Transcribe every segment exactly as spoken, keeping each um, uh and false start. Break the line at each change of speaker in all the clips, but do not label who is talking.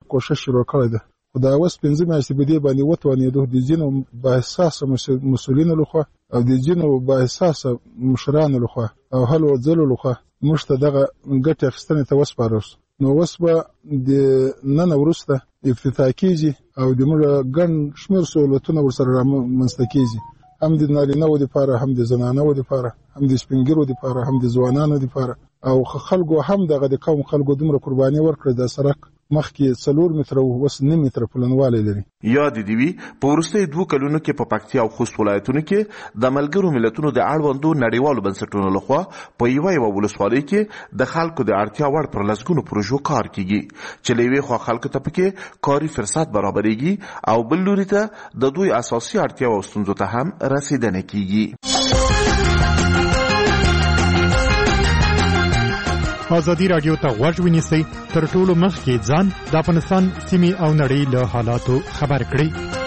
کوشش شروع کړی ده. خو دا اوس پنځه میاشتې په دې باندې وتوانېدو د ځینو باحساسه مسؤلینو لخوا او د ځینو باحساسه مشرانو لخوا او هلو ځلو لخوا موږ ته دغه ګټې اخیستنې ته وسپارل شو. نو اوس به د نن وروسته افتتاح کېږي او د موږ ګڼ شمېر سهولتونه ورسره رامنځته کېږي، هم د نارینه‌و دپاره، هم د زنانه‌و دپاره، هم د سپین ږیرو دپاره، هم د ځوانانو دپاره. او خلکو هم دغه د قوم خلکو دومره قرباني ورکړه. د سړک مخکې څلور متره او اوس نیم متره پلنوالی لري.
یاد دې وي په وروستیو دوو کلونو کې په پکتیا او خوست ولایتونو کې د ملګرو ملتونو د اړوندو نړیوالو بنسټونو لخوا په یوه یوه ولسوالۍ کې د خلکو د اړتیا وړ پر لسګونو پروژو کار کیږي چې له یوې خوا خلکو ته پکې کاري فرصت برابرېږي او بل لوري ته د دوی اساسي اړتیاو او ستونزو ته هم رسیدنه کیږي.
ازادي راډیو ته غوږ ونیسئ، تر ټولو مخکې ځان د افغانستان سیمې او نړۍ له حالاتو خبر کړئ.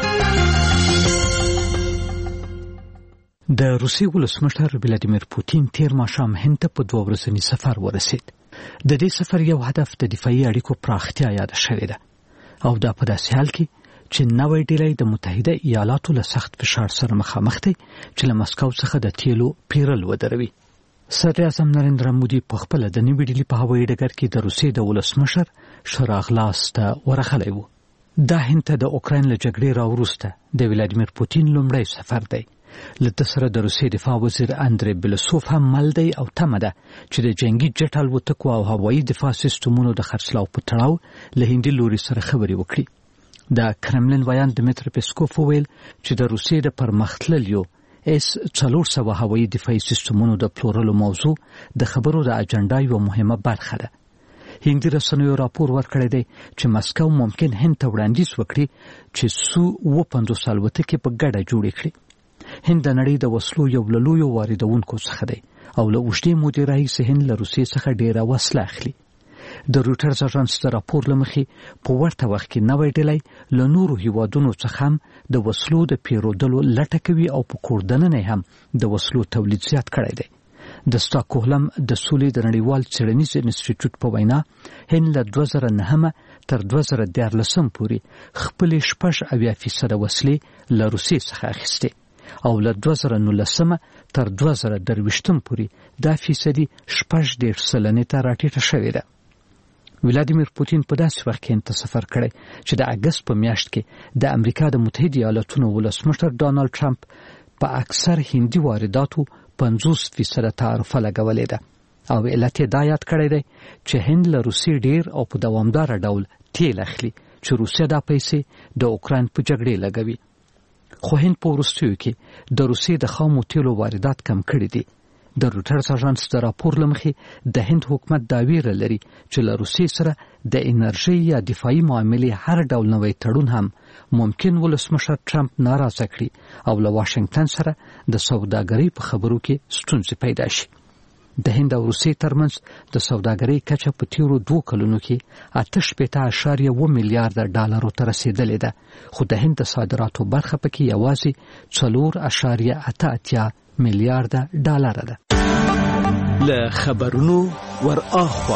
د روسیې ولسمشر ولادیمیر پوتین تیر ماښام هند ته په دوه ورځني سفر ورسید. د دې سفر یو هدف د دفاعي اړیکو پراختیا یاده شوې ده او دا په داسې حال کې چې نوی ډیلی د متحده ایالاتو له سخت فشار سره مخامخ دی چې له مسکو څخه د تیلو پیرل ودروي. صدر اعظم نریندرا مودي په خپل د نوي ډیلی په هوایي ډګر کې د روسیې د ولسمشر شراغلاس ته ورغلی و. دا هند ته د اوکراین له جګړې راوروسته د ولادیمیر پوتین لومړی سفر دی. له ده سره د روسیې دفاع وزیر اندری بلسوف هم مل دی او تمه ده چې د جنگي جټ الوتکو او هوایي دفاع سیستمونو د خرڅلاو په تړاو له هندي لوري سره خبرې وکړي. د کرملین ویان دمیتر پیسکوف وویل چې د روسیې د پرمختللیو اس څلور سوه هوایي دفاعي سیستمونو د پلورلو موضوع د خبرو د اجنډا یوه مهمه برخه ده. هندي رسنیو راپور ورکړی دی چې مسکو ممکن هند ته وړاندیز وکړي چې سو اووه پنځوس الوتکې په ګډه جوړې کړي. هند د نړۍ د وسلو یو له لویو واردونکو څخه دی او له اوږدې مودې راهیسې هند له روسیې څخه ډېره وسله اخلي. د رویټرز اژانس د راپور له مخې په ورته وخت کې نوی ډیلی له نورو هیوادونو څخه هم د وسلو د پیرودلو لټه کوي او په کور دننه هم د وسلو تولید زیات کړی دی. د سټاکهولم د سولې د نړیوال څېړنیز انسټیټیوټ په وینا هند له دوه زره نهم تر دوه زره دیارلسم پورې خپلې شپږ اویا فیصده وسلې له روسیې څخه اخیستې او له دوه زره نولسم تر دوه زره درویشتم پورې دا فیصدي شپږ دېرش سلنې ته راټیټه شوې ده. ولادیمیر پوتین په داسې وخت کې هند ته سفر کړی چې د اګست په میاشت کې د امریکا د متحده ایالاتونو ولسمشر ډانلډ ټرمپ په اکثر هندي وارداتو پنځوس فیصده تعرفه لګولې ده او علت یې دا یاد کړی دی چې هند له روسیې ډیر او په دوامداره ډول تیل اخلي چې روسیه دا پیسې د اوکراین په جګړې لګوي. خو هند په وروستیو کې د روسیې د خامو تیلو واردات کم کړي دي. د رویټرز اژانس د راپور له مخې د هند حکومت دا ویره لري چې له روسیې سره د انرژۍ یا دفاعي معاملې هر ډول نوی تړون هم ممکن ولسمشر ټرمپ ناراضه کړي او له واشنگټن سره د سوداګرۍ په خبرو کې ستونزې پیدا شي. د هند او روسیې ترمنځ د سوداګرۍ کچه په تیرو دوو کلونو کې اته شپېته اعشاریه اووه میلیارده ډالرو ته رسېدلې ده، خو د هند د صادراتو برخه پکې یوازې څلور اعشاریه اته اتیا میلیارده ډالر ده.
له خبرونو ور اخوا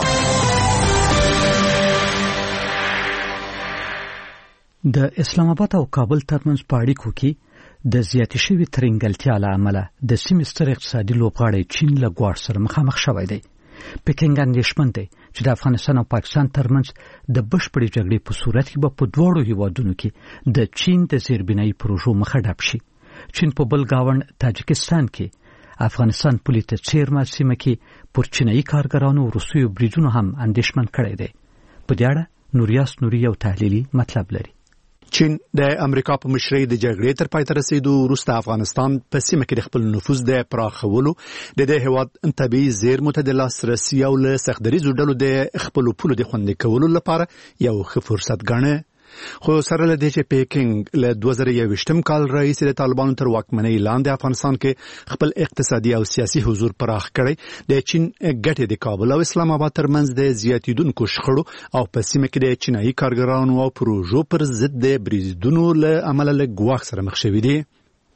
د اسلام آباد او کابل ترمنځ په اړیکو کې د زیاتې شوې ترنګلتیا له امله د سیمې ستر اقتصادي لوبغاړی چین له ګواښ سره مخامخ شوی دی. پکینګ اندېښمن دی چې د افغانستان او پاکستان ترمنځ د بشپړې جګړې په صورت کې به په دواړو هیوادونو کې د چین د زیربنایي پروژو مخه ډپ شي. چین په بل گاوند تاجکستان کې افغانستان پولې ته څیرمه سیمه کې پر چینایي کارګرانو روسیو بریدونو هم اندېښمن کړی دی. په دې اړه نوریاس نوري یو تحلیلي مطلب لري.
چین د امریکا په مشرۍ د جګړې تر پای ته رسیدو وروسته افغانستان په سیمه کې د خپل نفوذ د پراخولو د دې هیواد طبیعي زیرمو ته د لاسرسي او له سختدریزو ډلو د خپل پولو د خوندي کولو لپاره یو ښه فرصت ګڼي. خو سره له دې چې پیکینګ له دوه زره یوویشتم کال راهیسې د طالبانو تر واکمنۍ لاندې افغانستان کې خپل اقتصادي او سیاسي حضور پراخ کړی، د چین ګټې د کابل او اسلام آباد ترمنځ د زیاتیدونکو شخړو او په سیمه کې د چینایي کارګرانو او پروژو پر ضد د بریدونو له امله له ګواښ سره مخ شوي دي.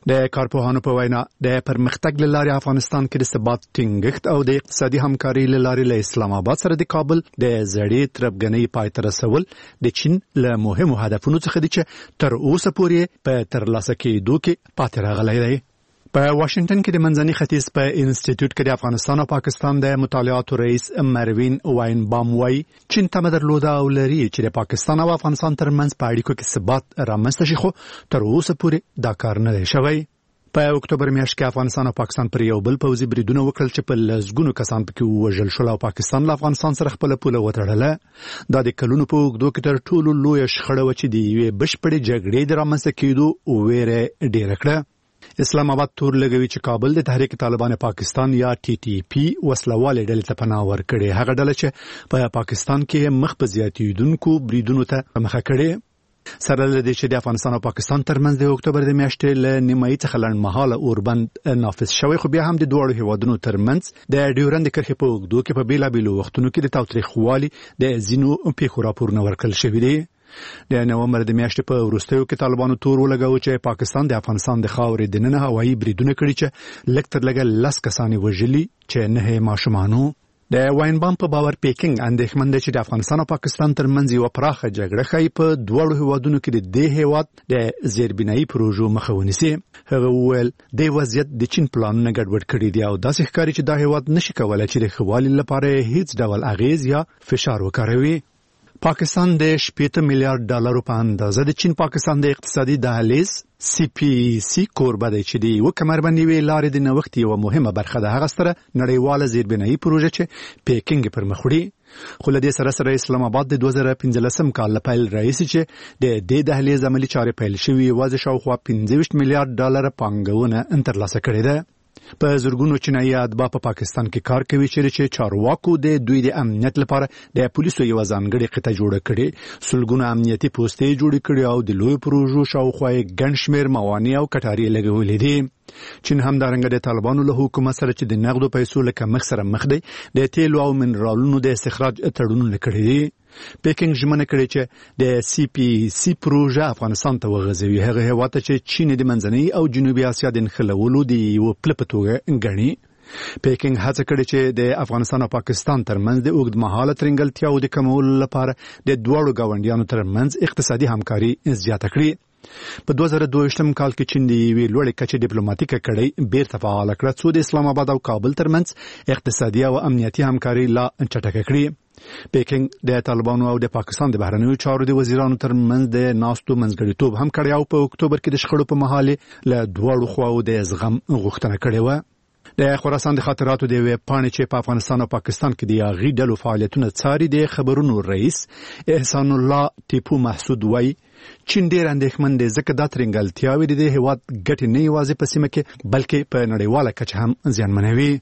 د کارپوهانو په وینا د پرمختګ لارې افغانستان کې د ثبات ټینګښت او د اقتصادي همکاري لارې له اسلام آباد سره د کابل د زړې تربګنۍ پای ته رسول د چین له مهمو هدفونو څخه دي چې تر اوسه پورې په ترلاسه کېدو کې پاتې راغلی دی. په واشنگټن کې د منځني ختیځ په انسټیټیوټ کې د افغانستان او پاکستان د مطالعاتو رئیس مروین واینبام وايي چین تمه درلوده او لري چې د پاکستان او افغانستان ترمنځ په اړیکو کې ثبات رامنځته شي، خو تر اوسه پورې دا کار نه دی شوی. په اکتوبر میاشت کې افغانستان او پاکستان پر یو بل پوځي بریدونه وکړل چې په لسګونو کسان پکې ووژل شول او پاکستان له افغانستان سره خپل پوله وتړله. دا د کلونو په اوږدو کې تر ټولو لویه شخړه وه چې د یوې بشپړې جګړې د رامنځته کېدو ویره ډېره کړه. اسلام آباد تور لګوي چې کابل د تحریک طالبان پاکستان یا ټي ټي پی وسلوالې ډلې ته پناه ورکړې، هغه ډله چې په پاکستان کې مخ په زیاتېدونکو بریدونو ته مخه کړې. سره له دې چې د افغانستان او پاکستان ترمنځ د اکتوبر د میاشتې له نیمایي څخه لنډمهاله اوربند نافذ شوی، خو بیا هم د دواړو هیوادونو ترمنځ د ډیورند کرښې په اوږدو کې په بېلابېلو وختونو کې د تاوتریخوالي د ځینو پیښو راپورونه ورکړل شوي دي. د نومبر د میاشتې په وروستیو کې طالبانو تور ولګاوه چې پاکستان د افغانستان د خاورې دننه هوایي بریدونه کړي چې لږ تر لږه لس کسان یې وژلي چې نه ماشومانو. د واینبام په باور پیکینګ اندېښمن دی چې د افغانستان او پاکستان ترمنځ یوه پراخه جګړه ښایي په دواړو هیوادونو کې د دې هیواد د زیربنایي پروژو مخه ونیسي. هغه وویل د وضعیت د چین پلانونه ګډوډ کړي دي او داسې ښکاري چې دا هیواد نشي کولی چې د ښه والي لپاره هیڅ ډول اغیز یا فشار وکاروي. پاکستان د شپږ میلیارډ ډالرو په اندازه د چین پاکستان د اقتصادي دهلیز سی پی سی کوربه دی چې د یوه کمربندي لارې د نوښت یوه مهمه برخه ده. هغه ستره نړیواله زیربنایي پروژه چې پیکینګ پر مخ وړي. خو له دې سره سره اسلام آباد د دوه زره پنځلسم کال له پیل راهیسې چې د دې دهلیز عملي چارې پیل شوي یوازې شاوخوا پنځه ویشت میلیارډ ډالره پانګونه ترلاسه کړې ده. په زرګونو چینایي اتباع په پاکستان کې کار کوي چې چارواکو د دوی د امنیت لپاره د پولیسو یو ځانګړې قطعه جوړه کړې، سلګونه امنیتي پوستې جوړې کړې او د لوی پروژو شاوخوا ګڼ شمېر موانع او کټارې لګولې دي. چین هم دارنګه د طالبانو له حکومت سره چې د نقدو پیسو له کمښت سره مخ دی د تیلو او منرالونو د استخراج تړونونه کړي دي. پیکینګ ژمنه کړې چې د سی پی سی پروژه افغانستان ته وغځوي، هغه هیواد ته چې چین د منځنۍ او جنوبي اسیا د نښلولو د یوه پله په توګه ګڼي. پیکینګ هڅه کړې چې د افغانستان او پاکستان ترمنځ د اوږدمهاله ترنګلتیاو د کمولو لپاره د دواړو ګاونډیانو ترمنځ اقتصادي همکاري زیاته کړي. په دوه زره دوه ویشتم کال کې چین د یوې لوړې کچې ډیپلوماټیکه کړۍ بیرته فعاله کړه څو د اسلام آباد او کابل ترمنځ اقتصادي او امنیتي همکاري لا چټکه کړي. پیکینګ د طالبانو او د پاکستان د بهرنیو چارو د وزیرانو ترمنځ د ناستو منځګړیتوب هم کړی او په اکتوبر کې د شخړو په مهال له دواړو خواو د زغم غوښتنه کړې وه. د خراسان د خاطراتو د ویب پاڼې چې په افغانستان او پاکستان کې د یاغي ډلو فعالیتونه څاري د خبرونو رئیس احسان الله ټیپو محسود وایي چین ډېر اندېښمن دی ځکه دا ترنګلتیاوې د دې هیواد ګټې نه یوازې په سیمه کې بلکې په نړیواله کچه هم زیانمنوي.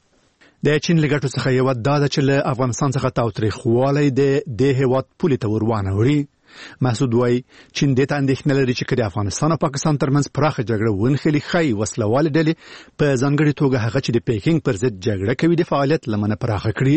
د چین له ګټو څخه یوه دا ده چې له افغانستان څخه تاوتریخوالی د دې هیواد پولې ته ور وانه وړي. محسود وایي چین دې ته اندېښنه لري چې که د افغانستان او پاکستان ترمنځ پراخه جګړه ونښلي ښایي وسلوالې ډلې په ځانګړې توګه هغه چې د پیکینګ پر ضد جګړه کوي د فعالیت لمنه پراخه کړي.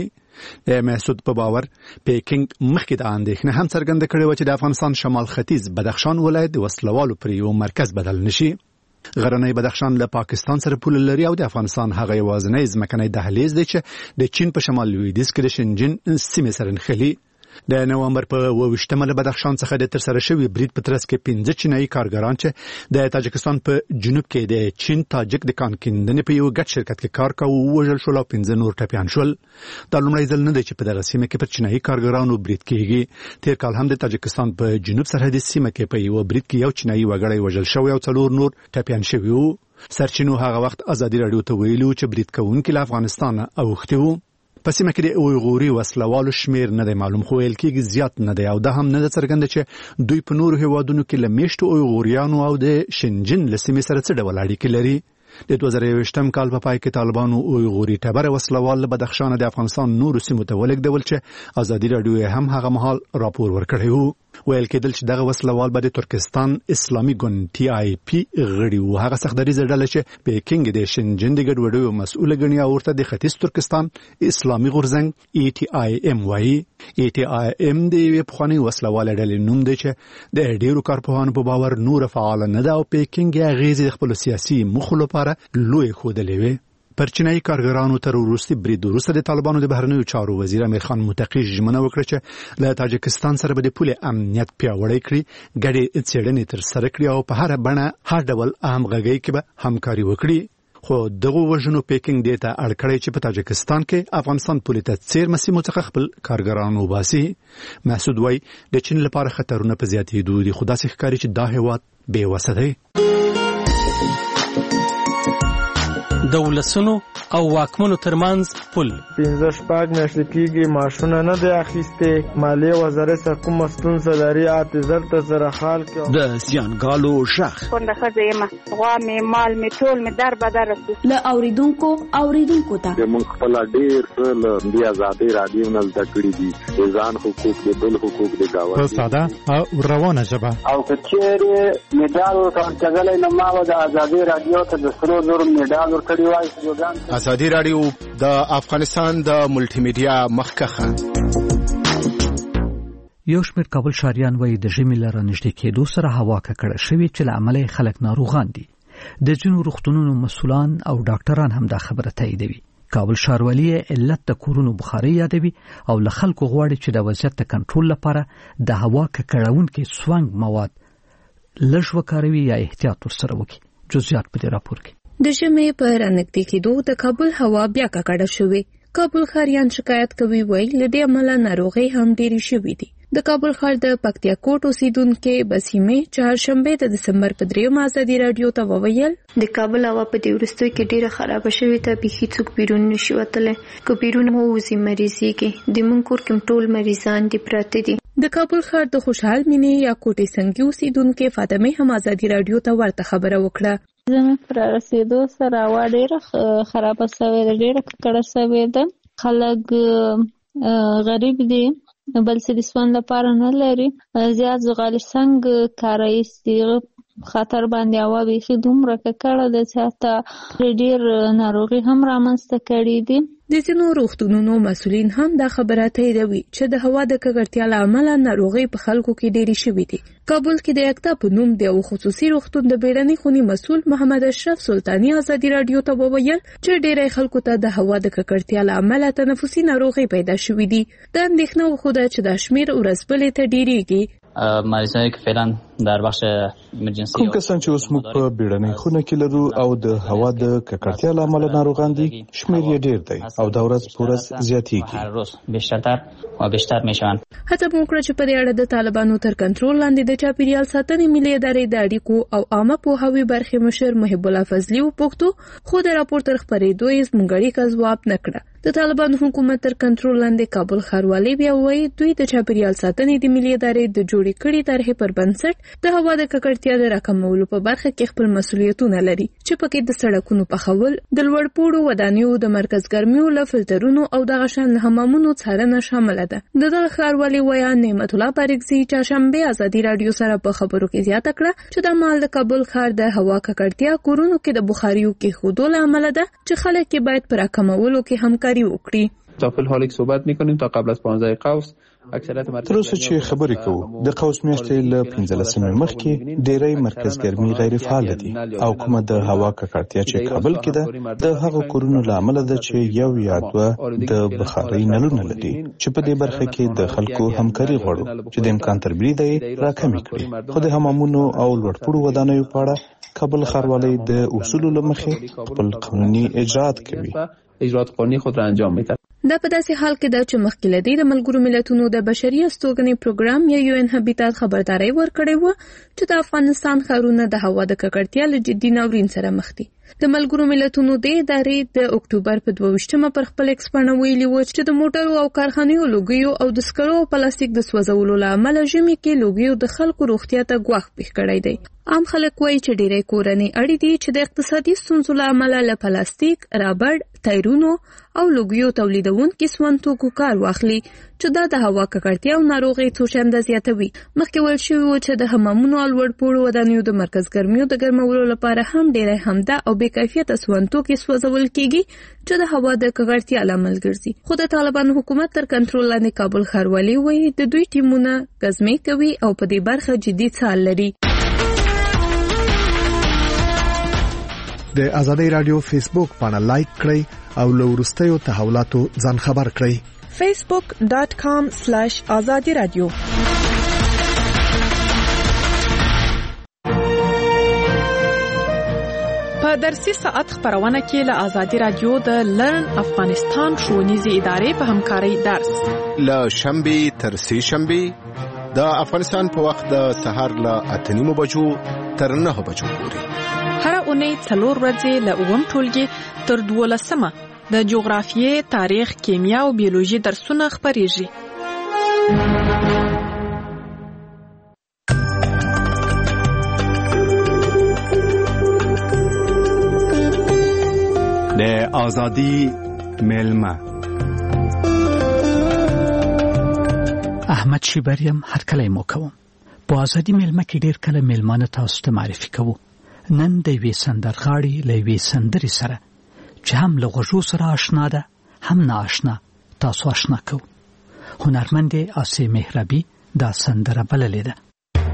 د محسود په باور پیکینګ مخکې د اندېښنه هم څرګنده کړې وه چې د افغانستان شمال ختیځ بدخشان ولایت د وسلوالو پر یو مرکز بدل نشي. غرنی بدخشان له پاکستان سره پوله لري او د افغانستان هغه یوازینی ځمکنی دهلیز دی چې د چین په شمال لویدیځ کې د شنجین سیمې سره نښلي. د نومبر په اووه ویشتمه له بدخشان څخه د ترسره شوي برید په ترڅ کې پنځه چینایي کارګران چې د تاجکستان په جنوب کې د چین تاجک د کان کیندنې په یو ګډ شرکت کې کار کاوه ووژل شول او پنځه نور ټپیان شول. دا لومړی ځل نه دی چې په دغه سیمه کې پر چینایي کارګرانو برید کیږي. تیر کال هم د تاجکستان په جنوب سرحدي سیمه کې په یو برید کې یو چینایي وګړی وژل شوی او څلور نور ټپیان شوي وو. سرچینو هغه وخت ازادي راډیو ته ویلي چې برید کوونکي له افغانستانه اوښتي وو. په سیمه کې د اویغوري وسلوالو شمیر نه دی معلوم، خو ویل کېږي زیات نه دی او دا هم نه ده څرګنده چې دوی په نورو هیوادونو کې له میشتو اویغوریانو او د شنجین له سیمې سره څه ډول اړیکې لري. د دوه زره یوویشتم کال په پای کې طالبانو اویغوري ټبره وسلوال له بدخشان د افغانستان نورو سیمو ته ولېږدول چې ازادي راډیو هم هغه مهال راپور ورکړی و. ویل کېدل چې دغه وسلوال به د ترکستان اسلامي ګوند ټي آی پی غړي وو. هغه سختدریزه ډله چې پیکینګ د شینجن د ګډوډیو مسؤل ګڼي او ورته د ختیځ ترکستان اسلامي غورځنګ ای ټي آی ایم وایي. ای ټي آی ایم د یوې پخوانۍ وسلوالې ډلې نوم دی چې د ډېرو کارپوهانو په باور نور فعال نه ده او پیکینګ یې اغېزې د خپلو سیاسي موخو لپاره لویې ښودلې وې. پر چینایي کارګرانو تر وروستي برید وروسته د طالبانو د بهرنیو چارو وزیر امیر خان متقي ژمنه وکړه چې له تاجکستان سره به د پولې امنیت پیاوړی کړي، ګډې څېړنې ترسره کړي او په هر بڼه هر ډول همغږۍ کې به همکاري وکړي. خو دغه وژنو پیکینګ دې ته اړ کړی چې په تاجکستان کې افغانستان پولې ته څېرمه سیمو څخه خپل کارګران وباسي. محسود وایي د چین لپاره خطرونه په زیاتېدو دي، خو داسې ښکاري چې دا هېواد بې وسه دی.
د ولسونو او واکمنو ترمنځ پل
پنځه شپږ میاشتې کېږي معاشونه نه دی اخیستې. مالیې وزارت څخه کومه ستونزه لري اته زر ته سره حال کړي. د
زیانګالو غږ
کونډه ښځه یم، غوا مې مال مې ټول مې در بدر رسو
له اوریدونکو اوریدونکو ته
موږ خپل ډېر څه له دې ازادۍ رادیو نه زده کړي دي، د ځان حقوق د بل حقوق د گاونډي
په ساده او روانه ژبه.
او که چېرې مډال ورکړل نو ما به د ازادۍ رادیو ته د سرو زرو مډال ورکړی وای.
ازادي رادیو د افغانستان د ملټي میډیا مخکخه.
یو شمېر کابل ښاریان وایي د ژمي له رانږدې کېدو سره هوا ککړه شوې چې له امله یې خلک ناروغان دي. د ځینو روغتونونو مسؤلان او ډاکټران هم دا خبره تاییدوي. کابل ښاروالي علت د کورونو بخاري یادوي او له خلکو غواړي چې د وضعیت د کنټرول لپاره د هوا ککړونکي سونګ مواد لږ وکاروي یا احتیاط ورسره وکړي. جزئیات په دې راپور کې.
د ژمي په رانږدې کېدو د کابل هوا بیا ککړه شوې. کابل ښاریان شکایت کوي وایي له دې امله ناروغۍ هم ډېرې شوې دي. د کابل ښار د پکتیا کوټ اوسیدونکي بسیمې چهارشنبه د دسمبر په دریمه ازادي رادیو ته وویل
د کابل هوا په دې وروستیو کې ډېره خرابه شوې ده، بیخي څوک بیرون نشي وتلی. که بیرون مو وځي مریضېږي. د مونږ کور کې ټول مریضان دي پراته دي.
د کابل ښار د خوشحال مینې یا کوټې سنګي اوسیدونکي فاطمه هم ازادي رادیو ته ورته خبره وکړه.
زموږ پر رسیدو سره هوا ډېره خرابه شوې ده، ډېره ککړه شوې ده. خلک غریب دي، بل څه د سون لپاره نه لري. زیات زغالي څنګه کارایي دي خطر باندې هوا بیخي دومره ککړه ده چې حتی ډېر ناروغي هم رامنځته کړي دي.
د ځینو روغتونونو مسؤلین هم دا خبره تاییدوي چې د هوا د ککړتیا له امله ناروغۍ په خلکو کې ډېرې شوې دي. کابل کې د یکتا په نوم د یو خصوصي روغتون د بیړنۍ خونې مسؤل محمد اشرف سلطاني ازادي رادیو ته وویل چې ډېری خلکو ته د هوا د ککړتیا له امله تنفسي ناروغۍ پیدا شوې دي. د اندېښنه وښوده چې دا شمېر ورځ بلې ته ډېرېږي.
مریضان که فعلا در بخش ایمرجنسي
کوم کسان چې اوس موږ په بیړنۍ خونه کې لرو او د هوا د ککړتیا له امله ناروغان دي، شمېر یې ډېر دی او دا ورځ په ورځ زیاتېږي.
هر روز بیشتر و بیشتر میشوند.
هڅه مو وکړه چې په دې اړه د طالبانو تر کنټرول لاندې د چاپیریال ساتنې ملي ادارې د اړیکو او عامه پوهاوي برخې مشر محب الله فضلي وپوښتو، خو د راپور تر خپرېدو یې زموږ اړیکه ځواب نه کړه. د طالبانو حکومت تر کنټرول لاندې کابل ښاروالي بیا وایي دوی د چاپیریال ساتنې د ملي ادارې د جوړې کړې طرحې پر بنسټ د هوا د ککړتیا د راکمولو په برخه کې خپل مسؤلیتونه لري، چې پکې د سړکونو پخول، د لوړ پوړو ودانیو د مرکز ګرمیو له فلټرونو او دغه شان حمامونو څارنه شامله ده. د دغه ښاروالي ویا نعمت الله بارکزي چهارشنبه ازادي رادیو سره په خبرو کې زیاته کړه چې د مال د کابل ښار د هوا ککړتیا کورونو کې د بخاریو کې خودو له امله ده چې خلک یې باید پر راکمولو کې همکاري وکړي.
تا فی الحال یک صحبت میکنیم تا قبل از پانزده قوس اکثریت
مرکز تر اوسه چې خبرې کوو د قوس میاشتې له پنځلسمې مخکې ډېری مرکز ګرمي غیر فعال دي او کومه د هوا ککړتیا چې کابل کې ده د هغو کورونو له امله ده چې یو یا دوه د بخارۍ نلونه لري، چې په دې برخه کې د خلکو همکاري غواړو چې د امکان تر بریده یې راکمې کړي. خو د حمامونو او لوړپوړو ودانیو په اړه کابل ښاروالۍ د اصولو له مخې خپل قانوني اجرات کوي.
اجرات قانوني خود را انجام میده.
دا په داسې حال کې ده چې مخکې له دې د ملګرو ملتونو د بشري استوګنې پروګرام یا یو ان هابیتات خبرداري ورکړې وه چې د افغانستان ښارونه د هوا د ککړتیا له جدي ناورین سره مخ دي. د ملګرو ملتونو د ادارې د اکتوبر په دوه ویشتمه پر خپل ایکس باندې ویلي و چې د موټرو او کارخانو لوګیو او د سکرو او پلاستیک د سوځولو له امله ژمي کې لوګیو د خلکو روغتیا ته ګواښ پېښ کړی دی. عام خلک وایي چې ډېری کورنۍ اړې دي چې د اقتصادي ستونزو له امله له پلاستیک، رابړ، ټایرونو او لوګیو تولیدونکو سونتوکو کار واخلي چې دا د هوا ککړتیا او ناروغۍ څو چنده زیاتوي. مخکې ویل شوي و چې د حمامونو او لوړ پوړو ودانیو د مرکز ګرمیو د ګرمولو لپاره هم ډېری همدا او بې کیفیته سونتوکي سوځول کېږي چې د هوا د ککړتیا لامل ګرځي. خو د طالبانو حکومت تر کنټرول لاندې کابل ښاروالي وایي د دوی ټیمونه ګزمې کوي او په دې برخه جدي څار لري.
د ازادي رادیو فیسبوک پاڼه لایک کړئ او له وروستیو تحولاتو ځان خبر کړئ.
facebook dot com slash azadi radio. په درسي ساعت خبرونه کې له ازادي رادیو د لرن افغانستان ښوونیزې ادارې په همکارۍ درس
له شنبه تر سه شنبه د افغانستان په وخت د سهار له اته نیمو بجو تر نه بجو پورې
هر اونۍ څلور ورځې له اووم ټولګي تر دولسمه د جغرافیې، تاریخ، کیمیا او بیولوژي درسونه خپریږي.
د ازادي ملما
احمد شیبریم هر کله مو کوم. په ازادي ملما کې ډیر کله ملمانه تاسو ته معرفي کوو. نن د وی سندرغاړي له وی سندري سره چې هم له غوږو سره آشنا ده هم نه آشنا تاسو آشنا کو. هنرمند آسی مهربی دا سندره بللې ده.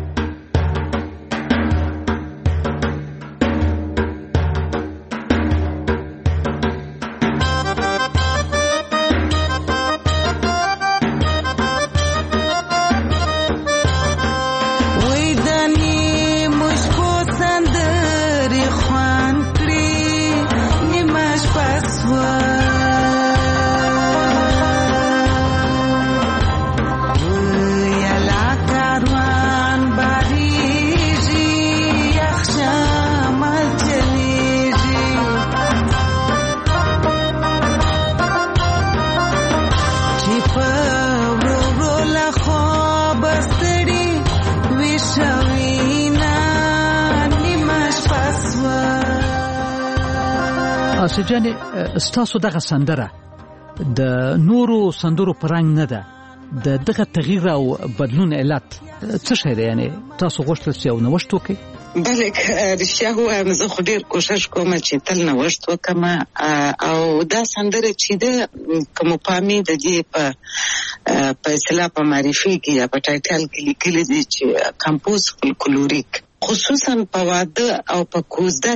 سجانه ستاسو دغه سندره د نورو سندرو پرنګ نه ده. د دغه تغییر او بدلون علت څه شی دی؟ یعنی تاسو غوښتل چې یو نوښت وکړئ؟
بله رښتیا ووایم، زه خو ډېر کوشش کوم چې تل نوښت وکړم او دا سندره چې ده که مو پامي د دې په په اصطلاح په معرفي کې یا په ټایټل کې لیکلي دي چې کمپوز فولکلوریک، خصوصا په واده او په کوزده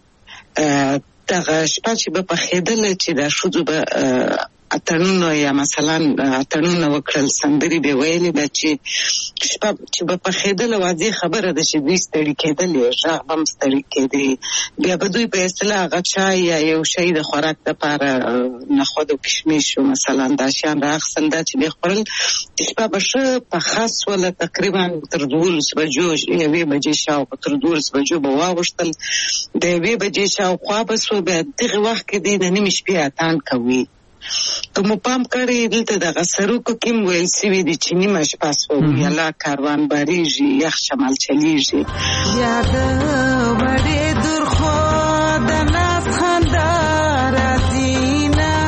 کې دغه شپه چې به پخېدله چې دا ښځو به اتڼونه یا مثلا اتڼونه وکړل، سندرې به ویلې ده چې شپه چې به پخېدله واضح خبره ده چې دوی ستړي کېدلې، غږ به هم ستړي کېدې. بیا به دوی په اصطلاح هغه چای یا یو شی د خوراک دپاره نخود او کشمیش مثلا دا شیان رااخیستل، دا چې به یې خوړل شپه به ښه پخه سوله، تقریبا تر دولس بجو یوې بجې شاوخوا تر دولس بجو به واوښتل، د یوې بجې شاوخوا به سو. بیا دغه وخت کې دی د نیمې شپې اتڼ کوي. که مو پام کړی دلته دغه سروکو کې م ویل سوي دي چې نیمه شپه سوه یلا کاروان بارېږي، یخ شمال چلیږي. یا د وړې درخوا د ناز خندا راځي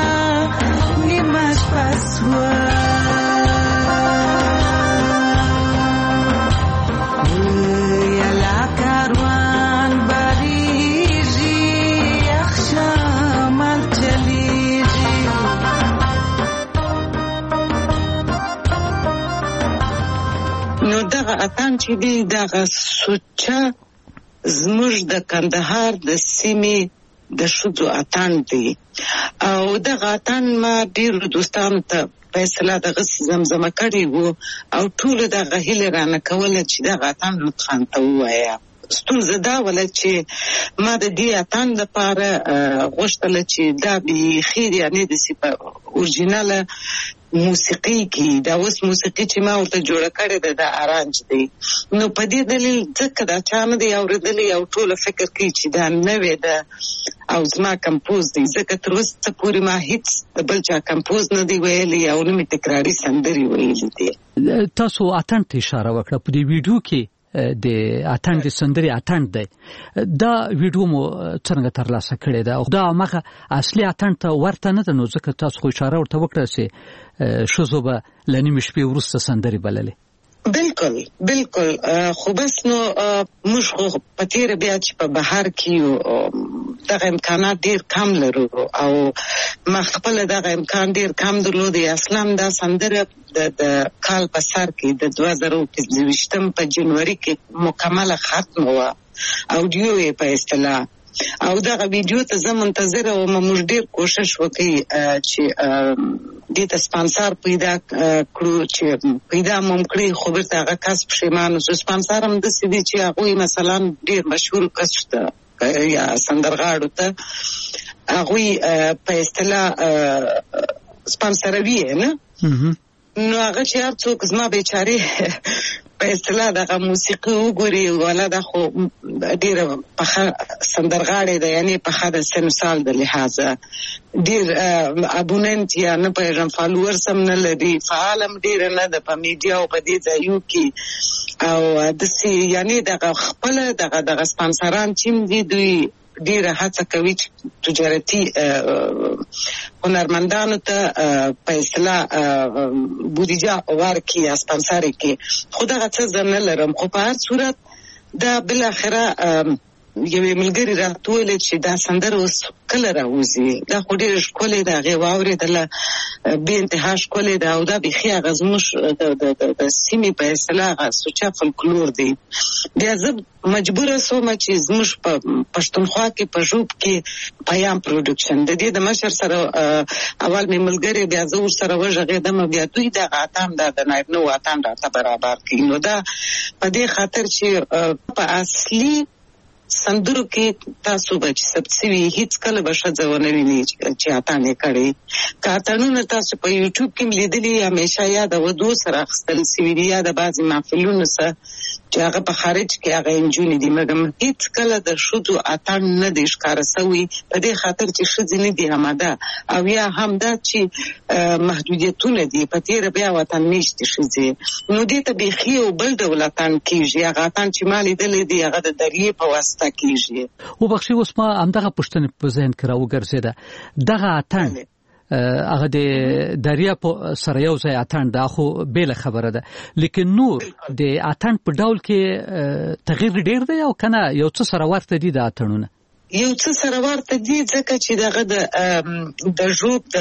نه نیمه شپه سوه دغه اتڼ چې دی دغه سوچه زموږ د کندهار د سیمې د ښځو اتڼ دی او دغه اتڼ ما ډېرو دوستانو ته په اصطلاح دغسې زمزمه کړې وو او ټولو دغه هیله رانه کوله چې دغه اتڼ لطفا ته ووایه. ستونزه دا وله چې ما د دې اتڼ لپاره غوښتله چې دا بیخي یعنې داسې په اورجیناله موسیقي کې دا اوس موسیقي چې ما ورته جوړه کړې ده دا ارانج دی. نو په دې دلیل ځکه دا چا نه دی اورېدلی او ټول فکر کوي چې دا نوې ده او زما کمپوز دی، ځکه تر اوسه پورې ما هیڅ د بل چا کمپوز نه دی ویلی او نه مې تکراري سندرې ویلي دي.
تاسو اتڼ ته اشاره وکړه، په دې ویډیو کې د اتڼ د سندرې اتڼ دی، دا ویډیو مو څنګه ترلاسه کړې ده او دا هغه اصلي اتڼ ته ورته نه ده؟ نو ځکه تاسو خو اشاره ورته وکړه چې ښځو به له نیمې شپې وروسته سندرې بللې.
بالکل بالکل، خو بس نو موږ خو په تېره بیا چې په بهر کې یو دغه امکانات ډېر کم لرو او ما خپله دغه امکان ډېر کم درلود. اصلا دا سندره د کال په سر کې د دوه زره پنځه ویشتم په جنوري کې مکمله ختمه وه، اودیو یې په اصطلاح، او دغه ویډیو ته زه منتظره وم. موږ ډېر کوشش وکړي چې دې ته سپانسر پیدا کړو چې پیدا مو کړي، خو بیرته هغه کس پښیمان شو. سپانسر هم داسې دي چې هغوی مثلا ډېر مشهور کس شته یا سندرغاړو ته هغوی په اصطلاح سپانسروي یې نه، نو هغه چې هر څوک زما بیچارې په اصطلاح دغه موسیقي وګوري، والا دا خو ډېره پخه سندرغاړې ده، یعنې پخه د سن سال د لحاظه ډېر ابوننت یا نه پوهېږم فالوورس هم نه لري، فعال هم ډېره نه ده په میډیا او په دې ځایو کې، او داسې یعنې دغه خپله دغه دغه سپانسران چې دي دوی ډیره هڅه کوي چې تجارتي هنرمندانو ته په اصطلاح بودیجه ورکړي یا سپانسر کړي، خو دغه څه زه نه لرم. خو په هر صورت دا بالاخره یوې ملګرې راته وویلې چې دا سندره اوس کله راوځي، دا خو ډېره ښکلې ده، هغې واورېدله بې انتها ښکلې ده او دا بیخي هغه زموږ د سیمې په اصطلاح هغه سوچه فولکلور دی. بیا زه مجبوره سومه چې زموږ په پښتونخوا کې په ژوب کې پیام پروډکشن د دې د مشر سره اول مې ملګرې، بیا زه ورسره وغږېدم، بیا دوی دغه اتڼ دا د نایب نو اتڼ راته برابر کړي. نو دا په دې خاطر چې په اصلي سندرو کې تاسو به چې ثبت سوي هیڅ کله به ښځه ونه ویني چې اتڼ یې کړی. که اتڼونه تاسو په یوټیوب کې لیدلي همیشه یا د ودو سره اخیستل سوي دي یا د بعضې محفلونو سره چې هغه په خارج کې هغه نجونې دي، مګر هیڅ کله د ښځو اتڼ نه دی ښکاره سوی، په دې خاطر چې ښځې نه دي آماده، او یا هم دا چې محدودیتونه دي، په تېره بیا وطن میشتې ښځې، نو دې ته بیخي یو بل ډول اتڼ کېږي. هغه اتڼ چې ما لیدلی دی هغه د دریې په واسطه کېږي.
وبخښئ، اوس ما همدغه پوښتنې په ذهن کې راوګرځېده، دغه اتڼ هغه د دریا په سره یو ځای اتڼ دا خو بیله خبره ده، لیکن نور د اتڼ په ډول کې تغییر ډېر دی او کنه یو څه سره ورته دي د اتڼونه؟
یو څه سره ورته دي، ځکه چې دغه د ژوب د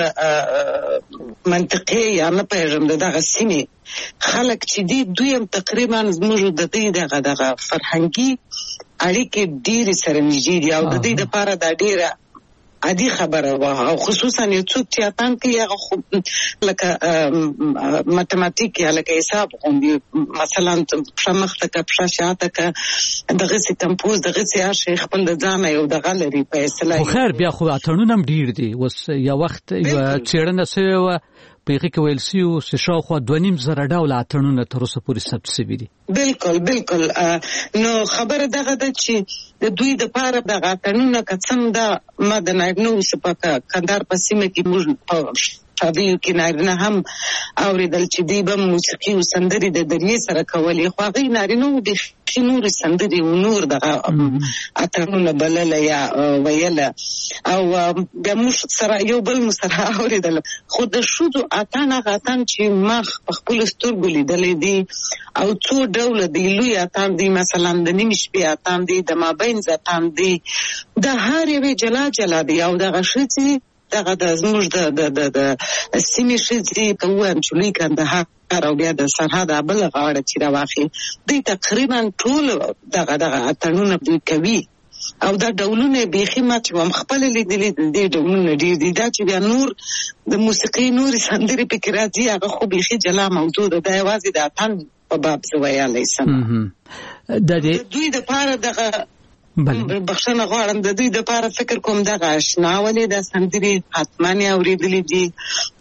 منطقې یا نه پوهېږم د دغه سیمې خلک چې دي دوی هم تقریبا زموږ د دوی دغه دغه فرهنګي اړیکې ډېرې سره نږدې دي او د دوی دپاره دا ډېره عادي خبره وه، او خصوصا یو څوک چې اتڼ کوي هغه خو لکه ماتماتیک یا لکه حساب غوندې، مثلا پښه مخته که پښه شاته که دغسې کمپوز دغسې هر شی خپل د ځانه یو دغه لري په اصطلاح.
خو خیر بیا خو اتڼونه هم ډېر دي. اوس یو وخت یوه څېړنه سوې وه په هغې کې ویل سوي وو چې شاوخوا دوه نیم زره ډوله اتڼونه تر اوسه پورې ثبت سوي دي.
بالکل بالکل، نو خبره دغه ده چې د دوی دپاره دغه اتڼونه که څه هم دا ما د نایب نو په کندهار په سیمه کې موږ په شادیو کې نارینه هم اورېدل چې دوی به موسیقي او سندرې د دریې سره کولې، خو هغوی نارینه وو بیخي نورې سندرې و نور دغه اتڼونه بلله یا ویله، او بیا موږ سره یو بل مو سره اورېدل. خو د ښځو اتڼ هغه اتڼ چې ما په خپلو سترګو لیدلی دی او څو ډوله دی، لوی اتڼ دی، مثلا د نیمې شپې اتڼ دی، د مابینځ اتڼ دی، د هر یوې جلا جلا دی، او دغه ښځې دغه د زموږ د د د سیمې ښځې که ووایم چې لوی کندهار او بیا د سرحد بله غاړه چې راواخلي، دوی تقریبا ټول دغه دغه اتڼونه دوی کوي، او دا ډولونه بیخي ما چې هم خپله لیدلي د دې ډولونه ډېر دي. دا چې بیا نور د موسیقي نورې سندرې پکې راځي هغه خو بیخي جلا موضوع ده، دا یوازې د اتڼ په باب زه ویلی سم. د دوی دپاره دغه بخښنه غواړم، د دوی دپاره فکر کوم دغه اشنا ولې دا سندرې حتما یې اورېدلې دي،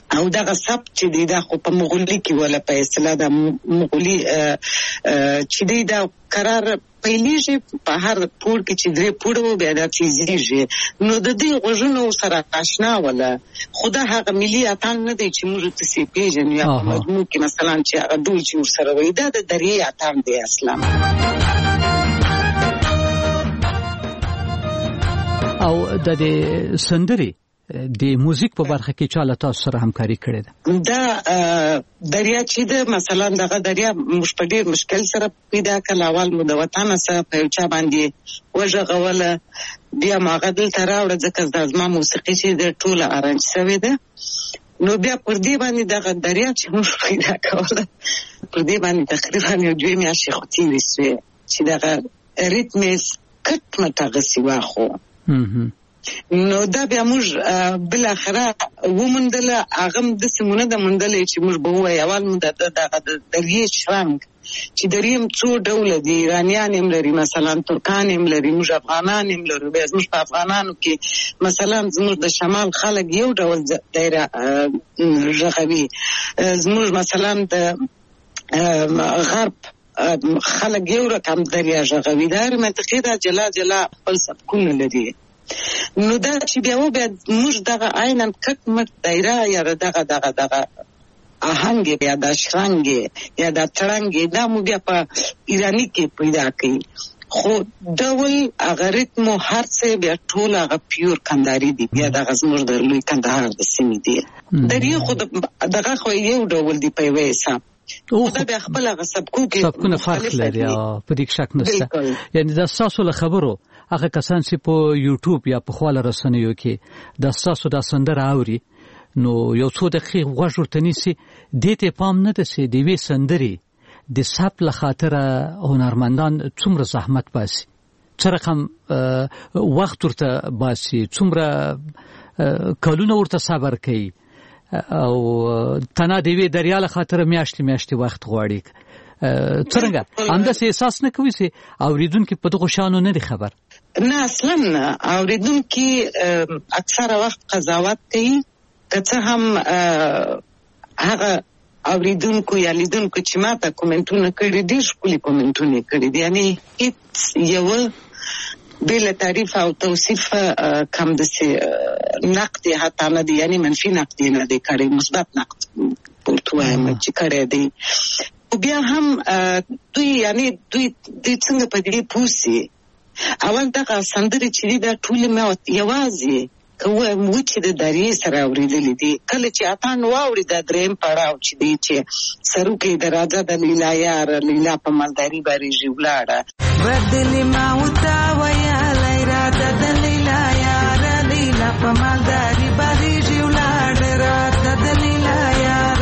او دغه سب چې دی دا خو په مغولي کې ولا په اصطلاح د مغولي چې دی دا قرار پیلیږي په هر پور کې چې درې پوره بیا د تیزیږي نو د دې غوژنو سره آشنا ولا خدا هغه ملي اتان نه دی چې موږ ته سي پیژنو یا مجموع کې مثلا چې هغه دوی چې سره وای دا د درې اتان دی اصلا.
او د دې سندري د موزیک په برخه کې چاله تاسو سره همکاري کړې ده؟
دا دریا چې د مثلا دغه دریا مش په ډیر مشکل سره پیدا کړل. اول مو د وطن سره په چا باندې وژغوله بیا ماغه دل تراوړه ځکه د ازما موسیقي چې د ټوله ارنج شوی ده نو بیا پر دې باندې دغه دریا چې مو پیدا کوله پر دې باندې تقریبا یو دوه میاشتې خو تیرې شوې چې دغه ریتمس کټ متغسی واخو نو دا بیا موږ بل اخره ومندله هغه د سیمونه د مندلې چې موږ به وای اول موږ د دغه د دریې شرنګ چې دریم څو ډول دي ایرانیان هم لري مثلا ترکان هم لري موږ افغانان هم لرو بیا موږ په افغانانو کې مثلا زموږ د شمال خلک یو ډول دایره ژغوي زموږ مثلا د غرب خلک یو رقم دریا ژغوي دا منطقې دا جلا جلا خپل سبکونه لري نو دا چې بیا و بیا موږ دغه عیناً کټ مټ دایره یا دغه دغه دغه آهنګ یا د شرنګ یا د ترنګ دا مو بیا په ایرانی کې پیدا کړي خو ډول هغه ریتم هر څه بیا ټول هغه پیور کنداري دي بیا دغه زموږ د لوی کندهار د سیمې دي درې خو دغه خو یو ډول دی په وېسا او دا بیا خپل هغه سبکو کې
سبکونه فرق لري په دې شک نشته یعنی دا تاسو له خبرو هغه کسان چې په یوټیوب یا په خواله رسنیو کې د تاسو د سندره اوري نو یو څو دقیقې غوږ ورته نیسي دې ته پام نه دسي دی وی سندري د سپ له خاطر هنرمندان څومره زحمت باسي څه رقم وخت ورته باسي څومره کلونه ورته صبر کوي او تنا دی وی دریا له خاطر میاشتې میاشتې وخت غواړي څنګه همداسې احساس نه کوي چې اوریدونکو په دغه شانو نه دی خبر
نه اصلا اوریدونکو اکثره وخت قضاوت کوي که څه هم هغه اوریدونکو یا لیدونکو چې ماته کومنټونه کړي دي ښکلي کومنټونه کړي دي یعنی هیڅ یو بل تعریف او توصیف کم دسي نقد حتی نه دي یعنی منفي نقد نه دي کړي مثبت نقد ورته وایم چې کړي دي بیا هم دوی یعنی دوی د څنګه په دې پوسی اول دغه سندري چې دا ټول مې یوازې کوه مو چې د دریې سره اوریدلې دي کله چې اتان واوري د دریم پړاو چې دی چې سرو کې د راځه د لیلا یار لیلا په مالداري باندې ژولاړه بدلی ما وتا ویا لیلا د لیلا یار لیلا په مالداري باندې ژولاړه راځه د لیلا یار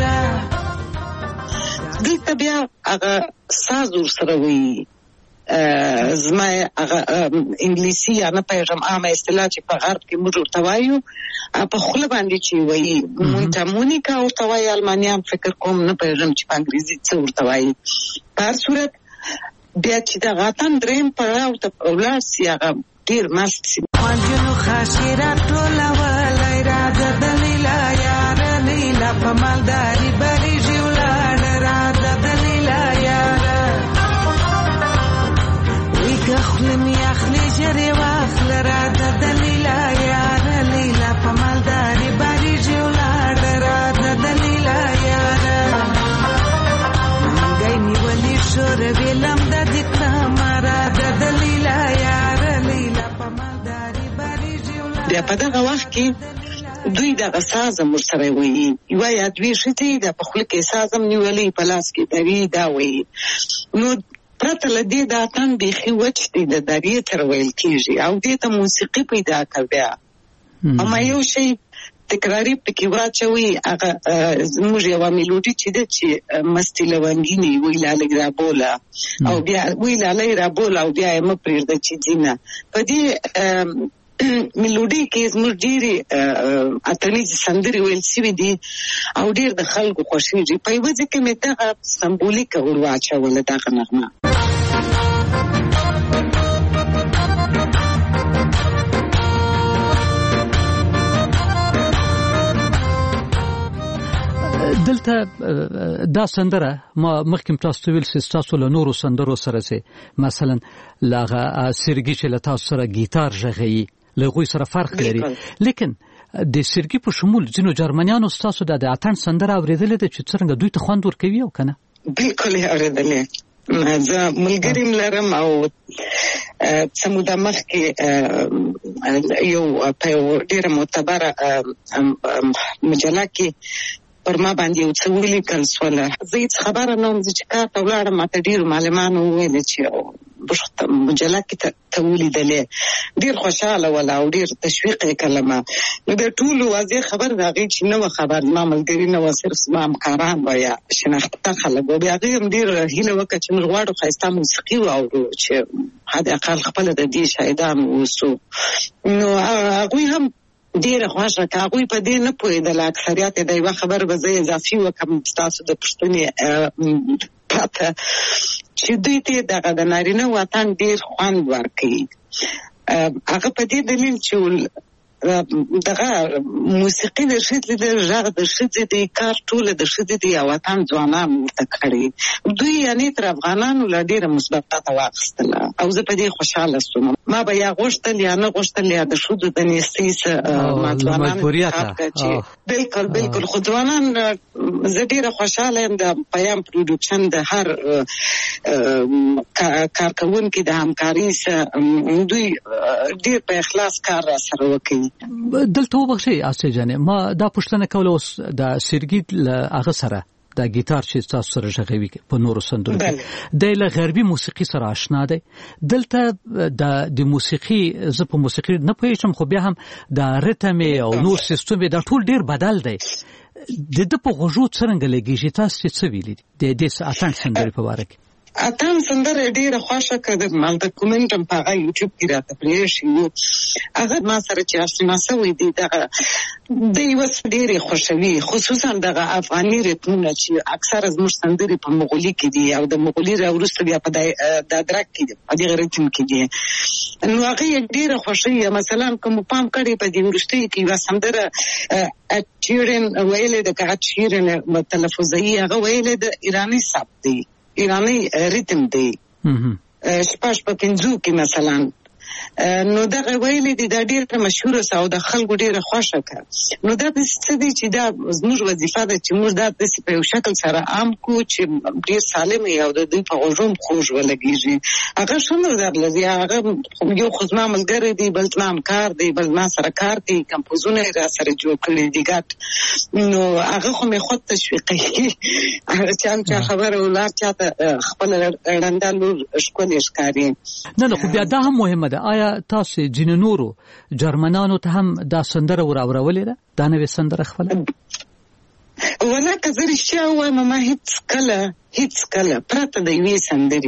دلته بیا هغه ساز ورسره وي زما هغه انګلیسي یا نه پیژم عامه اصطلاح چې په غرب کې موږ ورته وایو په خوله باندې چې وایي مونته مونیکا ورته وایي المانیان فکر کوم نه پیژم چې په انګریزي څه ورته وایي په هر صورت بیا چې د غاتن دریم پړاو ته ولاړ سي هغه ډېر مست سي مانجنو خاشیرا ټوله ولای راځه د لیلا یار لیلا په مالداري بری ژولاړ راځه د لیلا یار خلم یخلی جری واخل را د لیلا یار لیلا په مالداري باری جولاړ را د لیلا یار منګای نیولې شور ویلم د دکړه مرا د لیلا یار لیلا په مالداري باری جولاړ بیا په دغه وخت کې دوی دغه سازم ورسره وایي یو یا دوی شتي د په خله کې سازم نیولې په لاس کې دوی دا وایي نو پرته لدې دا تن بيخي وچتي د دریې تر ویل کیږي او دې ته موسیقي پیدا کړبیا اما یو شی تکراری پکې واچوي هغه زموږ یو میلودي چې د چې مستی لونګینی ویلا لګرا بولا او بیا ویلا لګرا بولا او بیا م پرېږده چې دینه په دې میلودي کې زموږ ډېری اتلې سندري ویل سوي دي او ډېر د خلکو خوشحالي په وجه کې مې دا سمبولیک ورواچول دغه نغمه
دلته دا سندره ما مخکې تاسو ویل چې تاسو له نورو سندرو سره سي مثلا لاغه سرګي چې له تاسو سره گیتار ژغي له غوي سره فرق لري لیکن د سرګي په شمول ځینو جرمنیانو تاسو د اتن سندره اوریدلې ده چې څنګه دوی ته خوند ورکوي او کنه
بالکل اوریدلې زه ملګریم لرم او سموده مخکې یو په ډیره معتبره مجله کې پر ما باندې یو څه ولیکل سول زه هیڅ خبره نه وم چې کار ته ولاړم ماته ډېر معلمان وویل چې مجله کې ته ولیدلې ډېر خوشحاله وله او ډېر تشویق یې کړلم نو د ټولو واضح خبر د هغې چې نه وه خبر زما ملګري نه وه صرف زما همکاران وه یا شناخته خلک وه بیا هغې هم ډېر هیله وکړه چې موږ غواړو ښایسته موسیقي واورو چې حد اقل خپله د دې شاهدان واوسو نو هغوی هم ډېره خوښه که هغوی په دې نه پوهېدل اکثریت د یوه خبر به زه اضافي وکړم ستاسو د پوښتنې پرته چې دوی ته دغه د نارینه وطن ډېر خوند ورکوي هغه په دې دلیل چې دغه موسیقي د ښځې د غږ د ښځې د کار ټوله د ښځې د وطن ځوانان ورته کړي دوی یعنې تر افغانانو له ډېره مثبت ګټه واخیستله او زه په دې خوشحاله شوم ما به یا غوښتل یا نه غوښتل یا د ښځو د نیستۍ څه ما ځوانان انتخاب کړه چې بالکل بالکل خو ځوانان زه ډېره خوشحاله یم د پیام پروډکشن د هر کارکوونکي د همکارۍ څخه دوی ډېر په اخلاص کار را سره وکوي
دلته وبخښئ آسیا جانې ما دا پوښتنه کوله اوس د سرګي له هغه سره د ګیتار چې تاسو سره ژغوي په نورو سندرو کې د له غربي موسیقي سره آشنا دی دلته د د موسیقي زه په موسیقي نه پوهېږم خو بیا هم د ریتم او نور سیستم دا ټول ډېر بدل دی د د په غوږو څرنګه لګېږي تاسو چې څه ویلي د دې اتن سندرې په باره کې
اتم سندره ډېره خوښه کړه مال د کومنټ هم په هغه یوټیوب کې راته پرېښي هغه ما سره چې آشنا شوی دی دغه د یوه څه ډېرې خوښوي خصوصا دغه افغاني ریتمونه چې اکثره زموږ سندرې په مغولي کې دي او د مغولي راوروسته بیا په دادرک کې دي په دغه ریتم کې دي نو هغه یې ډېره خوښوي مثلا که مو پام کړی په دې وروستیو کې یوه سندره اچیرن ویلې ده که اچیرن تلفظوي هغه ویلې ده ایراني سبک دی ایرانی ریتم دی شپږ په پنځو کې مثلا نو دغه ویلې دي دا ډېره مشهوره سه او د خلکو ډېره خوښه کړه نو دا څه دی چې دا زموږ وظیفه ده چې موږ دا داسې په یو شکل سره عام کړو چې ډېر سالم وي او د دوی په غوږو هم خوږ ولګېږي هغه ښه نظر لري هغه یو خو زما ملګری دی بل زما همکار دی بل زما سره کار کوي کمپوزونه یې را سره جوړ کړي دي ګډ نو هغه خو مې خود تشویقوي هغه چا هم چا خبره ولاړ چاته خپله ړنده لور ښکلې ښکاري
نه نه خو بیا دا هم مهمه ده آیا تاسو جن نورو جرمنانو ته هم دا سندره وراورولې ده دا نوې سندره خپله
ولکه زه رښتیا ووایم ما هیڅ کله هیڅ کله پرته د یوې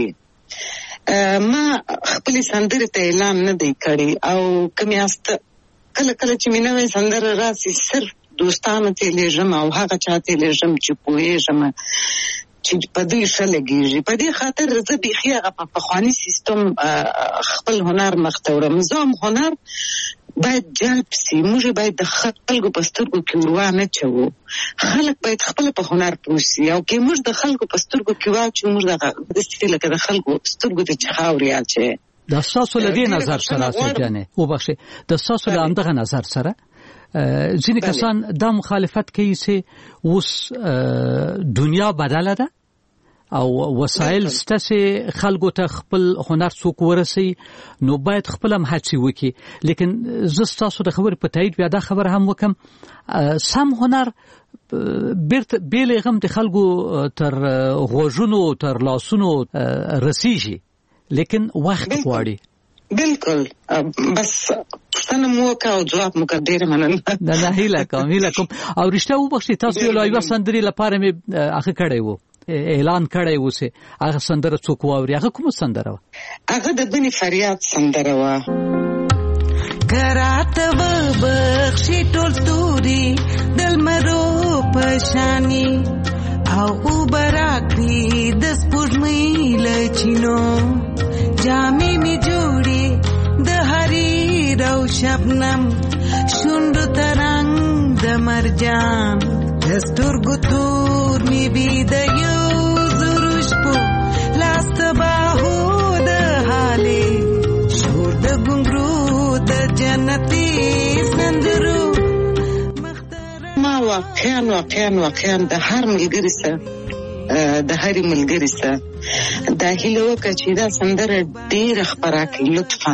سندرې ما خپلې سندرې ته اعلان نه دی کړی او که مې هسته کله کله چې مې نوې سندره راسي صرف دوستانو ته یې لېږم او هغه چا ته یې لېږم چې پوهېږم چې په دوی ښه لګېږي په دې خاطر زه بیخي هغه په پخواني سیستم خپل هنر مخته وړم زه هم هنر باید جلب سي موږ باید د خلکو په سترګو کې ور وانه چوو خلک باید خپل په هنر پوه سي او که موږ د خلکو په سترګو کې واچو موږ دغه داسې لکه د خلکو سترګو ته چې خاورې اچوي
د ستاسو له دې نظر سره آسیا جانې وبخښئ د ستاسو له همدغه نظر سره ځینې کسان دا مخالفت کوي چې اوس دنیا بدله ده او وسایل ستاسو خلکو ته خپل هنر څوک ورسي نو باید خپل هم هڅې وکړي لیکن زه ستاسو د خبرې په تایید بیا دا خبره هم وکم سم هنر بیرته بیلې غم د خلکو تر غوږونو تر لاسونو رسیږي لیکن وخت غواړي
بالکل بس ستنه مو کا او جواب مو کا ډیر مننه
نه نه هیله کوم هیله کوم او رښتیا وبخښئ تاسو یو لایو سندري لپاره مې اخی کړی وو اعلان کړی و چې هغه سندره څوک واوري هغه کوم سندره و
هغه د بني فریاد سندره و
کرات و بخشي ټول توري دل مرو پشاني او وبراکي د سپوږمۍ لچینو جامې می جوړي د حریر او شبنم شوندو ترنګ د مرجان دستور ګتور کور می بي د یو زروش په لاس تباهو د حالې شور د ګنګرو د جنتي سندرو
ما واقعا واقعا واقعا د هر ملګری سره د هرې ملګری سره دا هیله وکړه چې دا سندره ډېره خپره کړي لطفا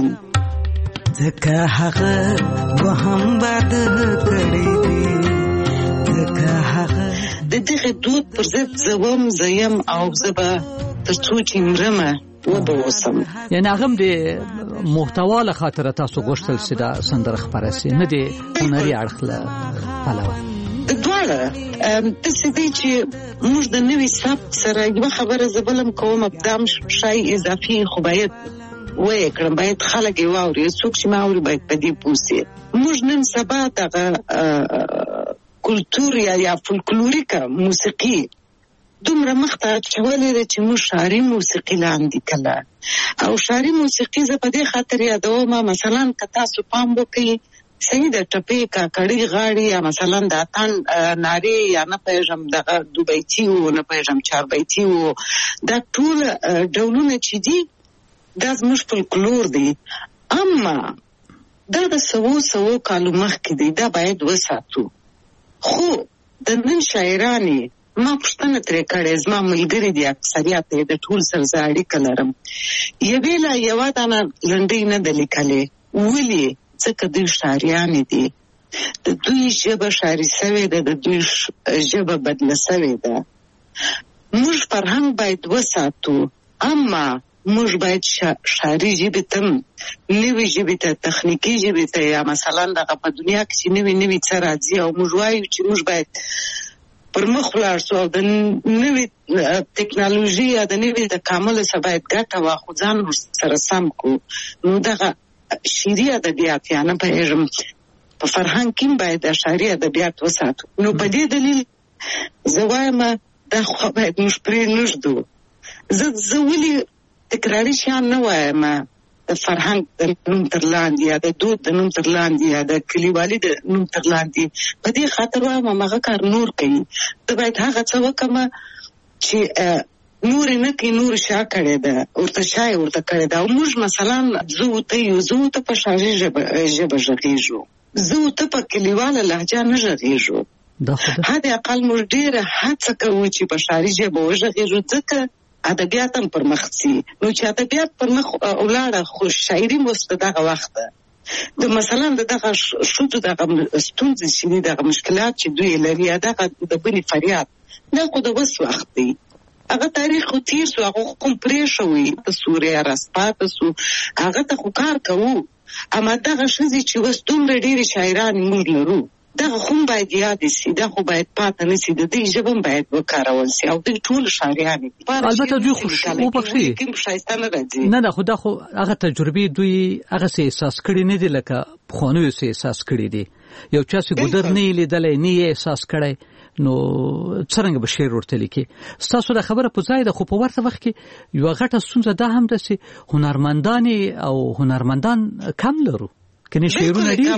ځکه هغه وهم باده کړی دی ځکه هغه
د دغه دود پر ضد زه وم زه یم او زه به تر څو چې مرمه وبه اوسم.
یعنې هغه هم د محتوا له خاطره تاسو غوښتل چې دا سندره خپره شي نه د هنري اړخ له پلوه؟
دواړه داسې دی چې موږ د نوي سبک سره یوه خبره زه بل هم کوم دا شی اضافي خو باید ویې کړم باید خلک یې واوري څوک چې ما اوري باید په دې پوه سي. موږ نن سبا دغه کلتور یا یا فولکلوریکه موسیقي دومره مخته اچولې ده چې موږ شعري موسیقي لاندې کله او شعري موسیقي زه په دې خاطر یادوم مثلا که تاسو پام وکړئ صحیح د ټپې کاکړي غاړي یا مثلا د اتن نارې یا نه پېژم دغه دوبیتي و نه پېژم چاربیتي و دا ټول ډولونه چې دي دا زموږ فولکلور دی اما دا د سوو سوو کالو مخکې دی دا باید وساتو. خو د نن شاعرانې ما پوښتنه ترې کړې زما ملګري دي اکثریت یې د ټول سره زه اړیکه لرم یوې لا یوه دانه لنډۍ نه ده لیکلې ولې ځکه دوی شاعریانې دي د دوی ژبه شاعري سوې ده د دوی ژبه بدله سوې ده. موږ فرهنګ باید وساتو اما موږ باید شاعري ژبې ته نوې ژبې ته تخنیکي ژبې ته یا مثلا دغه په دنیا کې چې نوې نوې څه راځي او موږ وایو چې موږ باید پر مخ ولاړ شو او د نوې ټکنالوژي یا د نوې تکامل څخه باید ګټه واخلو ځان سره سم کړو نو دغه شعري ادبیات یا نه پوهېږم په فرهنګ کې باید شعري ادبیات وساتو. نو په دې دلیل زه وایم دا خو باید موږ پرې نږدو. زه زه ولې تکراري شیان نه وایم د فرهنګ د نوم تر لاندې یا د دود د نوم تر لاندې یا د کلیوالي د نوم تر لاندې په دې خاطر وایم هماغه کار نور کوي ته باید هغه څه وکړم چې نور نه کوي نور شا کړی ده ورته شا یې ورته کړی ده او موږ مثلا زه ورته یو زه ورته په شاعري ژبه غږېږو زه ورته په کلیواله لهجه نه غږېږو حد اقل موږ ډېره هڅه کوو چې په شاعري ژبه وغږېږو ځکه ادبیات هم پر مخ ځي نو چې ادبیات پر مخ ولاړه خو شاعري مو د دغه وخته د مثلا د دغه ښځو دغه ستونزې چې دي دغه مشکلات چې دوی لري دغه د بني فریاد دا خو د اوس وخت دی هغه تاریخ خو تیر سو هغه کوم پرېښوي د سوریه راسپاته سو هغه ته خو کار کوو اما دغه ښځې چې اوس دومره ډېرې شاعرانې موږ لرو دغه خو باید یاد شي دا خو باید پاته نه شي د دې ژبه باید وکارول شي او دوی ټول شاعرانې
البته دوی خو وبخښي نه نه خو دا خو هغه تجربې دوی هغه څه احساس کړي نه دي لکه پخوانیو څه احساس کړي دي یو چا چې ګودر نه لیدلی نه یې احساس کړی نو څرنګه به شعر ورته لیکي. ستاسو د خبره په ځای ده خو په ورته وخت کې یوه غټه ستونزه دا هم ده چې هنرمندانې او هنرمندان کم لرو کني شعرونه ډېر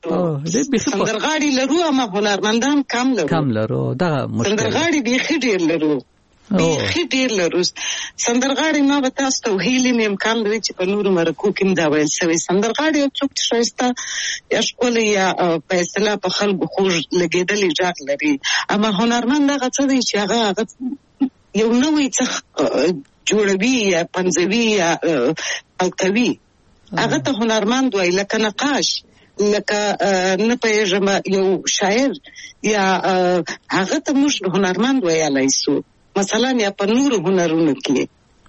سندرغاړي لرو اما هنرمندان کم لرو کم
لرو دغه مشکل
سندرغاړي بیخي ډېر لرو بیخي ډېر لرو سندرغاړي ما به تاسو ته ویلي مې امکان لري چې په نورو مرکو کې دا ویل شوی سندرغاړي یو څوک چې ښایسته یا ښکلی یا په اصطلاح په خلکو خوږ لګېدلی غږ لري اما هنرمند هغه څه دی چې هغه هغه یو نوی څه جوړوي یا پنځوي یا الکوي هغه ته هنرمند وایي لکه نقاش لکه نه پوهېږم یو شاعر یا هغه ته موږ هنرمند ویلی سو مثلا یا په نورو هنرونو کې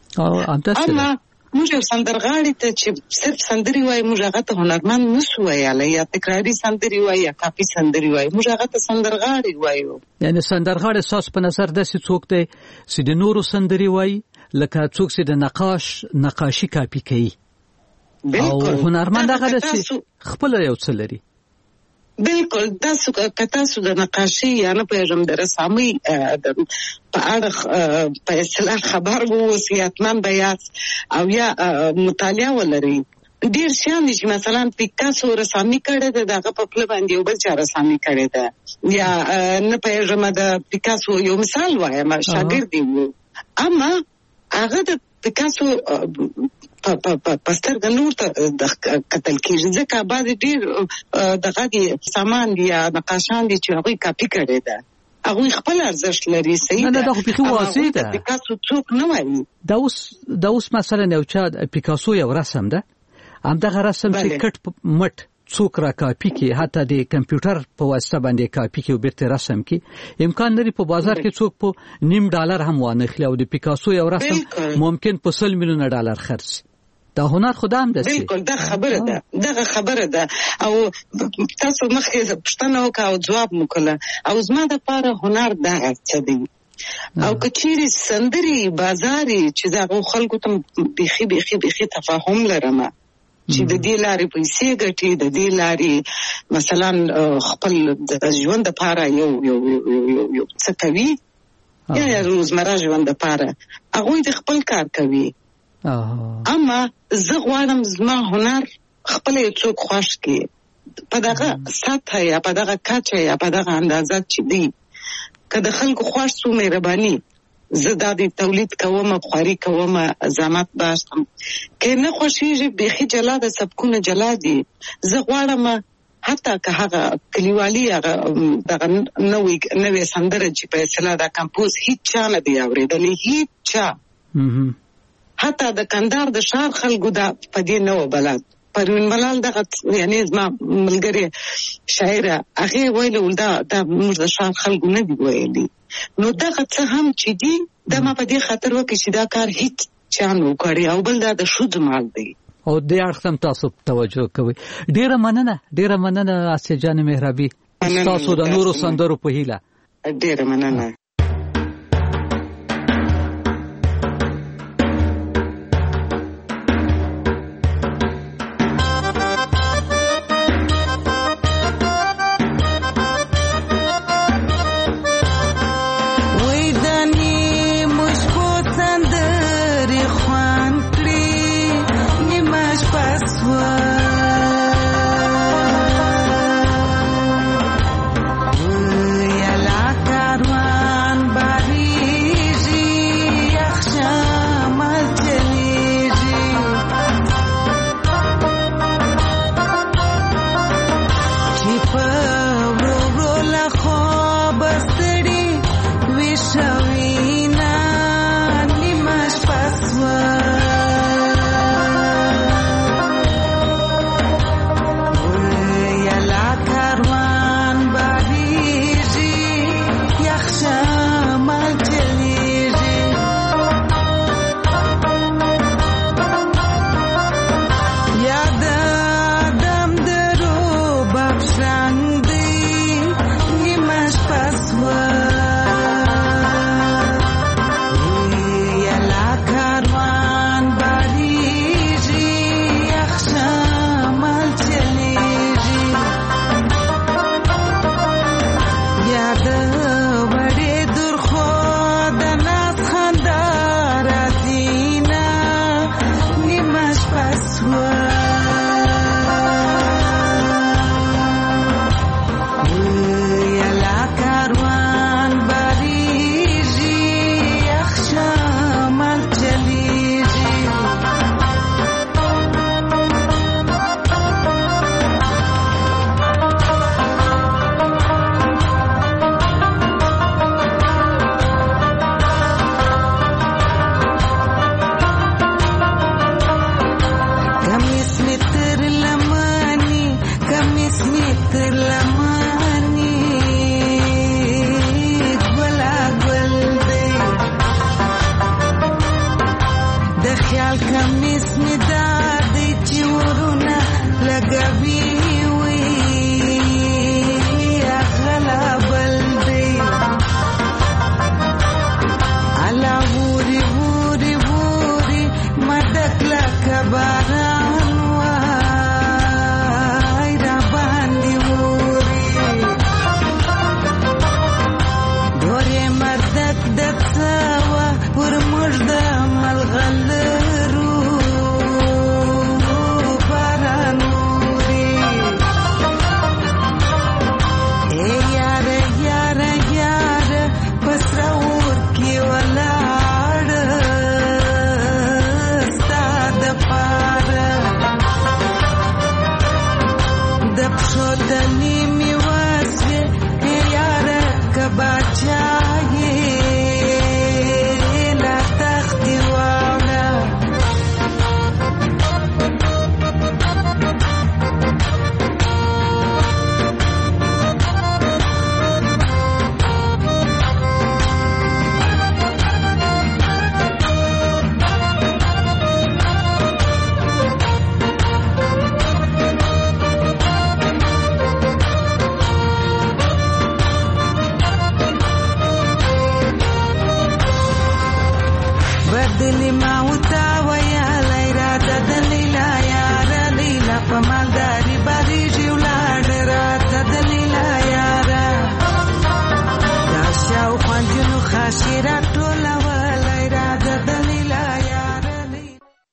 اما موږ یو سندرغاړي ته چې صرف سندري وایي موږ هغه ته هنرمند نشو ویلی یا تکراري سندري وایي یا کاپي سندري وایي موږ هغه ته سندرغاړي وایو.
یعنې سندرغاړی ستاسو په نظر داسې څوک دی چې د نورو سندري وایي لکه څوک چې د نقاش نقاشي کاپي کوي او هنرمند هغه دی چې خپله یو څه لري.
بالکل تاسو که تاسو د نقاشي یا نه پوهېږم د رسامۍ په اړه په اصطلاح خبر واوسئ حتما به یاست او یا مطالعه ولرئ ډېر شیان دي چې مثلا پیکاسو رسامي کړې ده د هغه په پله باندې یو بل چا رسامي کړې ده یا نه پېژنم د پیکاسو یو مثال وایم شاګرد دی اما هغه د پیکاسو په په پستر غنور ته قتل کیږي ځکه بعد ډیر دغه دي سامان دي یا نقاشان دي چې هغه کاپی کړي ده هغه خپل ارزښت لري صحیح
نه دا خو په واضح ده
پیکاسو څوک نه وایي
دا اوس دا اوس مثلا یو چا پیکاسو یو رسم ده هم دغه رسم چې کټ مټ څوک را کاپی کی حتی د کمپیوټر په واسطه باندې کاپی کی او بیرته رسم کی امکان لري په بازار کې څوک په نیم ډالر هم وانخلي او د پیکاسو یو رسم ممکن په سل میلیون ډالر خرڅ دا هنر خدام ده
بالکل دا خبره ده دغه خبره ده او تاسو مخکې پښتنه وکاو جواب وکړه او زما د پاره هنر دا څه دی او کچيري سندري بازاري چې دا خلکو ته بيخي بيخي بيخي تفاهم لرمه چې د دې لارې پیسې ګټي د دې لارې مثلا خپل د ژوند لپاره یو یو یو یو څه کوي یا روزمره ژوند لپاره هغه د خپل کار کوي اما زه غواړم زما هنر خپل یو څوک خوښ کړي په دغه سطح یا په دغه کچه یا په دغه اندازه چې دی که د خلکو خوښ سو مهرباني زه دا د تولید کوم خواري کوم زحمت باسم که نه خوشیږي بيخي جلا د سبکونه جلا دي زه غواړم حتی که هغه کلیوالي هغه دغه نوې نوې سندره چې په اصطلاح دا کمپوز هیڅ چا نه دی اورېدلې هیڅ چا حتی د کندهار د ښار خلکو دا په دې نه و بلد پروین ملال دغه یعنی زما ملګری شاعره هغه ویل دا د موږ د ښار خلکو نه دی ویلي نو دغه څه هم چې دی د ما په دې خاطر وکړي چې دا کار هیڅ چا نه وکړي او بل دا د شود مال دی
او د اړخم تاسو توجه کوي ډیره مننه ډیره مننه اسیا جان مهربي تاسو د نورو سندرو په هیله
ډیره مننه
Yare زنی